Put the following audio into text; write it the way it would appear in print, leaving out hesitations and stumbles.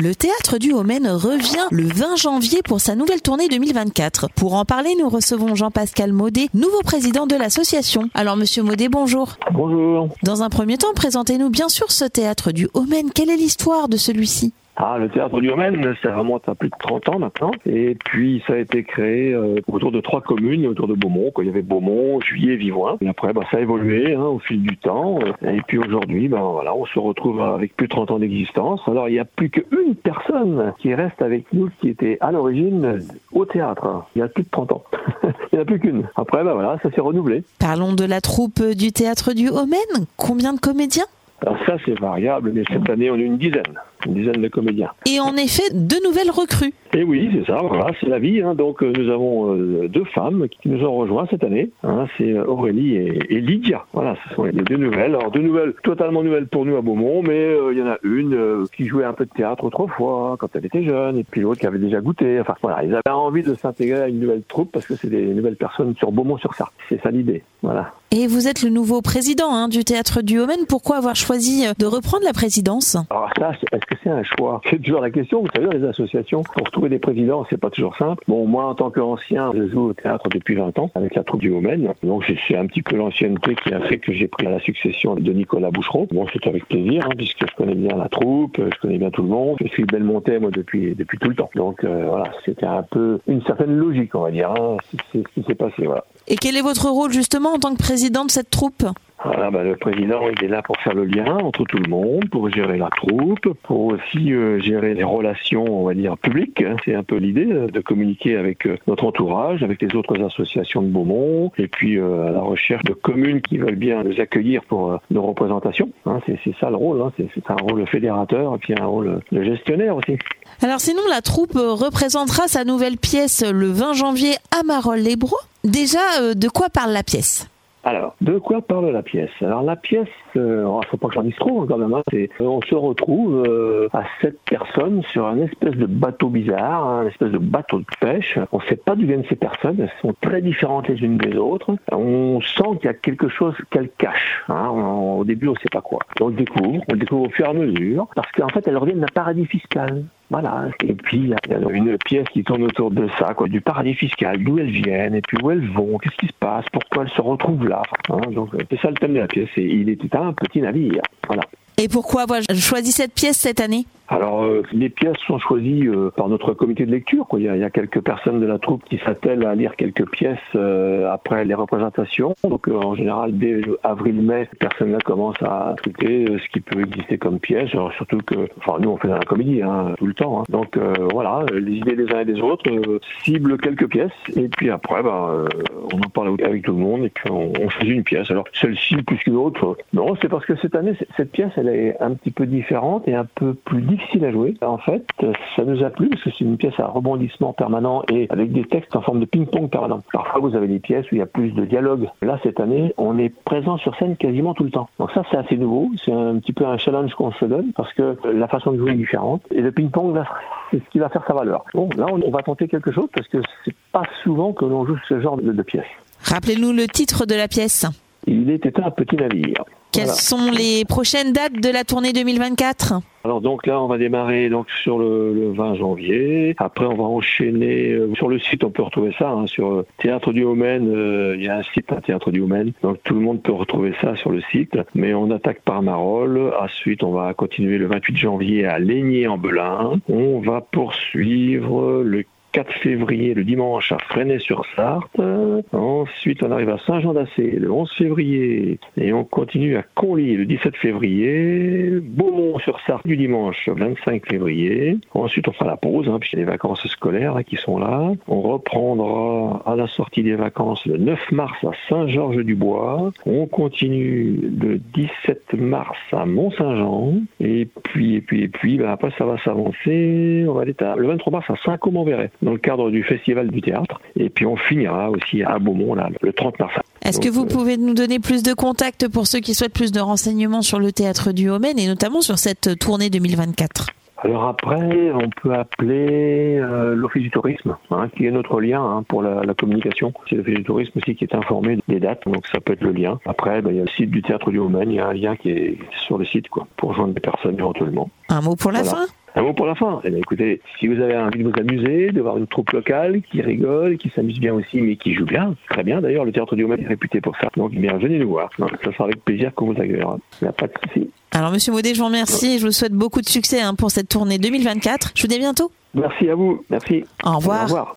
Le Théâtre du Haut-Maine revient le 20 janvier pour sa nouvelle tournée 2024. Pour en parler, nous recevons Jean-Pascal Maudet, nouveau président de l'association. Alors Monsieur Maudet, bonjour. Bonjour. Dans un premier temps, présentez-nous bien sûr ce Théâtre du Haut-Maine. Quelle est l'histoire de celui-ci ? Le Théâtre du Haut-Maine, ça remonte à plus de 30 ans maintenant. Et puis, ça a été créé autour de 3 communes, autour de Beaumont. Il y avait Beaumont, Juillet, Vivoin. Et après, ça a évolué au fil du temps. Et puis aujourd'hui, on se retrouve avec plus de 30 ans d'existence. Alors, il n'y a plus qu'une personne qui reste avec nous, qui était à l'origine au théâtre. Il y a plus de 30 ans. Il n'y en a plus qu'une. Après, ça s'est renouvelé. Parlons de la troupe du Théâtre du Haut-Maine. Combien de comédiens ? Alors ça, c'est variable, mais cette année, on est une dizaine de comédiens. Et en effet, 2 nouvelles recrues. Et oui, c'est ça, c'est la vie. Donc nous avons 2 femmes qui nous ont rejoints cette année. C'est Aurélie et Lydia. Voilà, ce sont les 2 nouvelles. Alors 2 nouvelles totalement nouvelles pour nous à Beaumont, mais il y en a une qui jouait un peu de théâtre autrefois, quand elle était jeune, et puis l'autre qui avait déjà goûté. Ils avaient envie de s'intégrer à une nouvelle troupe parce que c'est des nouvelles personnes sur Beaumont-sur-Sarthe. C'est ça l'idée. Voilà. Et vous êtes le nouveau président du Théâtre du Haut-Maine. Pourquoi avoir choisi de reprendre la présidence ? Alors ça, est-ce que c'est un choix ? C'est toujours la question. Vous savez, dans les associations, pour trouver des présidents, c'est pas toujours simple. Bon, moi, en tant qu'ancien, je joue au théâtre depuis 20 ans avec la troupe du Haut-Maine. Donc, c'est un petit peu l'ancienneté qui a fait que j'ai pris la succession de Nicolas Boucheron. Bon, c'est avec plaisir, puisque je connais bien la troupe, je connais bien tout le monde. Je suis Belmontais, moi, depuis tout le temps. Donc, c'était un peu une certaine logique, on va dire. C'est ce qui s'est passé, voilà. Et quel est votre rôle, justement, en tant que président de cette troupe ? Le président, il est là pour faire le lien entre tout le monde, pour gérer la troupe, pour aussi gérer les relations, on va dire, publiques. C'est un peu l'idée de communiquer avec notre entourage, avec les autres associations de Beaumont, et puis à la recherche de communes qui veulent bien nous accueillir pour nos représentations. C'est ça le rôle, c'est un rôle fédérateur, et puis un rôle de gestionnaire aussi. Alors sinon, la troupe représentera sa nouvelle pièce le 20 janvier à Marolles-les-Braus. Déjà, de quoi parle la pièce ? Alors, de quoi parle la pièce ? Alors la pièce, faut pas que j'en dise trop quand même. On se retrouve à 7 personnes sur un espèce de bateau bizarre, un espèce de bateau de pêche. On ne sait pas d'où viennent ces personnes, elles sont très différentes les unes des autres. On sent qu'il y a quelque chose qu'elles cachent. Au début, on ne sait pas quoi. On le découvre au fur et à mesure, parce qu'en fait, elles reviennent d'un paradis fiscal. Voilà. Et puis, il y a une pièce qui tourne autour de ça, du paradis fiscal, d'où elles viennent, et puis où elles vont, qu'est-ce qui se passe, pourquoi elles se retrouvent là. Donc, c'est ça le thème de la pièce. Et il était un petit navire. Voilà. Et pourquoi avoir choisi cette pièce cette année ? Alors, les pièces sont choisies par notre comité de lecture. Il y a quelques personnes de la troupe qui s'attellent à lire quelques pièces après les représentations. Donc, en général, dès avril-mai, ces personnes-là commencent à écouter ce qui peut exister comme pièce. Alors, surtout que, nous, on fait dans la comédie tout le temps. Donc, les idées des uns et des autres ciblent quelques pièces. Et puis après, on en parle avec tout le monde et puis on choisit une pièce. Alors, celle-ci plus qu'une autre, non, c'est parce que cette année, cette pièce, elle est un petit peu différente et un peu plus difficile à jouer. En fait, ça nous a plu parce que c'est une pièce à rebondissement permanent et avec des textes en forme de ping-pong permanent. Parfois, vous avez des pièces où il y a plus de dialogue. Là, cette année, on est présent sur scène quasiment tout le temps. Donc ça, c'est assez nouveau. C'est un petit peu un challenge qu'on se donne parce que la façon de jouer est différente. Et le ping-pong, là, c'est ce qui va faire sa valeur. Bon, là, on va tenter quelque chose parce que c'est pas souvent que l'on joue ce genre de pièce. Rappelez-nous le titre de la pièce. Il était un petit navire. Quelles sont les prochaines dates de la tournée 2024 ? Alors donc là, on va démarrer sur le 20 janvier. Après, on va enchaîner sur le site. On peut retrouver ça sur Théâtre du Haut-Maine. Il y a un site, Théâtre du Haut-Maine. Donc tout le monde peut retrouver ça sur le site. Mais on attaque par Marolles. Ensuite, on va continuer le 28 janvier à Laigné-en-Belin. On va poursuivre le 4 février, le dimanche, à Fresnay-sur-Sarthe. Ensuite, on arrive à Saint-Jean-d'Assé le 11 février. Et on continue à Conly le 17 février. Beaumont-sur-Sarthe du dimanche 25 février. Ensuite, on fera la pause, puisqu'il y a les vacances scolaires qui sont là. On reprendra à la sortie des vacances le 9 mars à Saint-Georges-du-Bois. On continue le 17 mars à Mont-Saint-Jean. Et puis, après, ça va s'avancer. On va aller le 23 mars à Saint-Côme-en-Véret, dans le cadre du Festival du Théâtre. Et puis on finira aussi à Beaumont, là, le 30 mars. Est-ce que vous pouvez nous donner plus de contacts pour ceux qui souhaitent plus de renseignements sur le Théâtre du Haut-Maine et notamment sur cette tournée 2024 ? Alors après, on peut appeler l'Office du tourisme, qui est notre lien pour la communication. C'est l'Office du tourisme aussi qui est informé des dates, donc ça peut être le lien. Après, il y a le site du Théâtre du Haut-Maine, il y a un lien qui est sur le site pour joindre des personnes éventuellement. Un mot pour la fin ? Un mot pour la fin. Eh bien, écoutez, si vous avez envie de vous amuser, de voir une troupe locale qui rigole, qui s'amuse bien aussi, mais qui joue bien, très bien d'ailleurs, le Théâtre du Haut-Maine est réputé pour ça. Donc, bien, venez nous voir. Donc, ça sera avec plaisir qu'on vous accueillera. Il n'y a pas de souci. Alors, Monsieur Maudet, je vous remercie et je vous souhaite beaucoup de succès pour cette tournée 2024. Je vous dis à bientôt. Merci à vous. Merci. Au revoir. Au revoir.